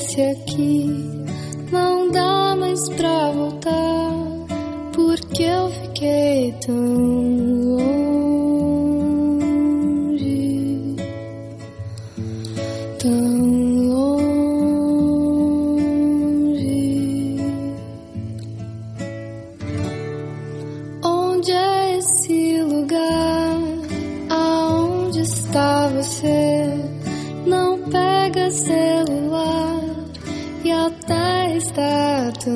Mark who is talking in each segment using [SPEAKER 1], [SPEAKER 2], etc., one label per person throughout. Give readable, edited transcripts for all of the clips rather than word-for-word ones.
[SPEAKER 1] esse aqui não dá mais pra voltar, porque eu fiquei tão longe, tão longe. Onde é esse lugar? Aonde está você? Não pega celular e até está tão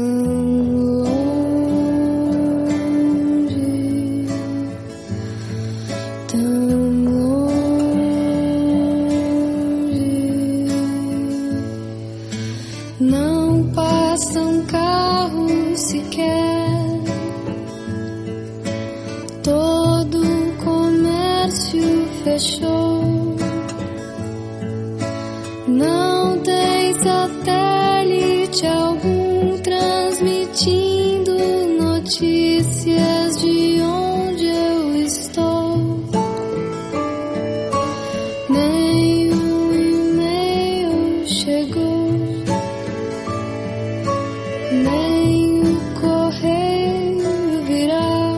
[SPEAKER 1] longe, tão longe. Não passa um carro sequer, todo o comércio fechou. Não tem satélite algum transmitindo notícias de onde eu estou. Nem um e-mail chegou, nem o correio virá.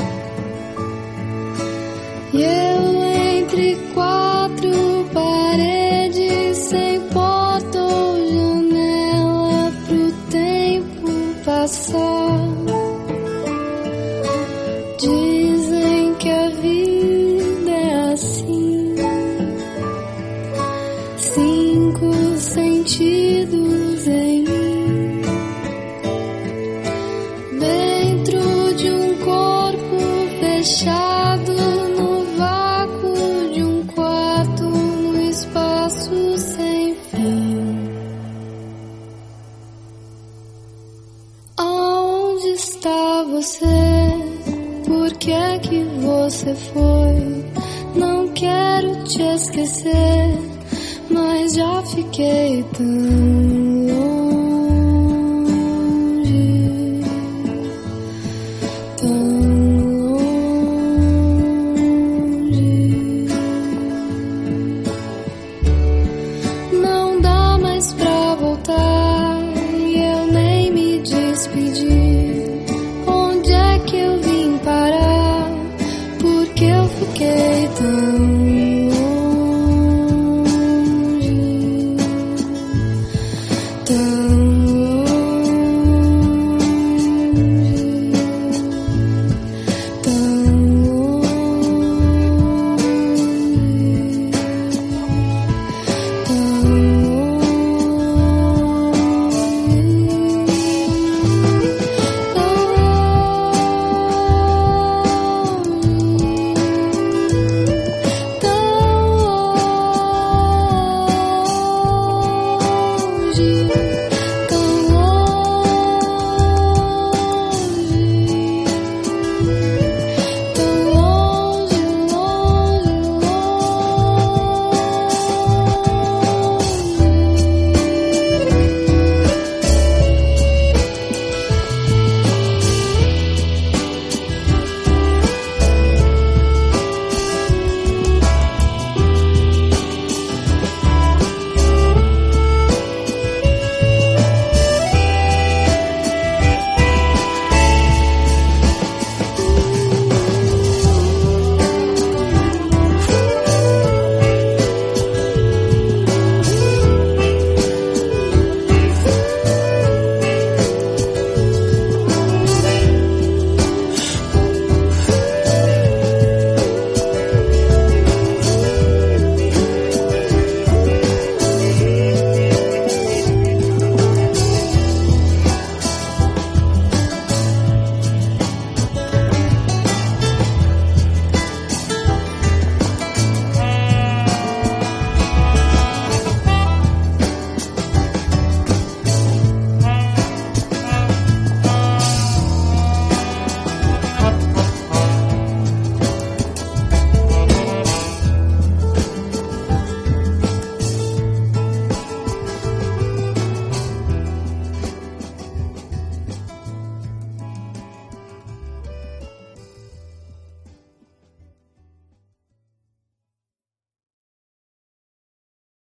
[SPEAKER 1] E eu entre quatro paredes, sem porta ou janela pro tempo passar. Dizem que a vida é assim, 5 sentidos em mim, dentro de um corpo fechado, no vácuo de um quarto, no espaço sem fim. Aonde está você? Por que é que você foi? Não quero te esquecer, mas já fiquei tão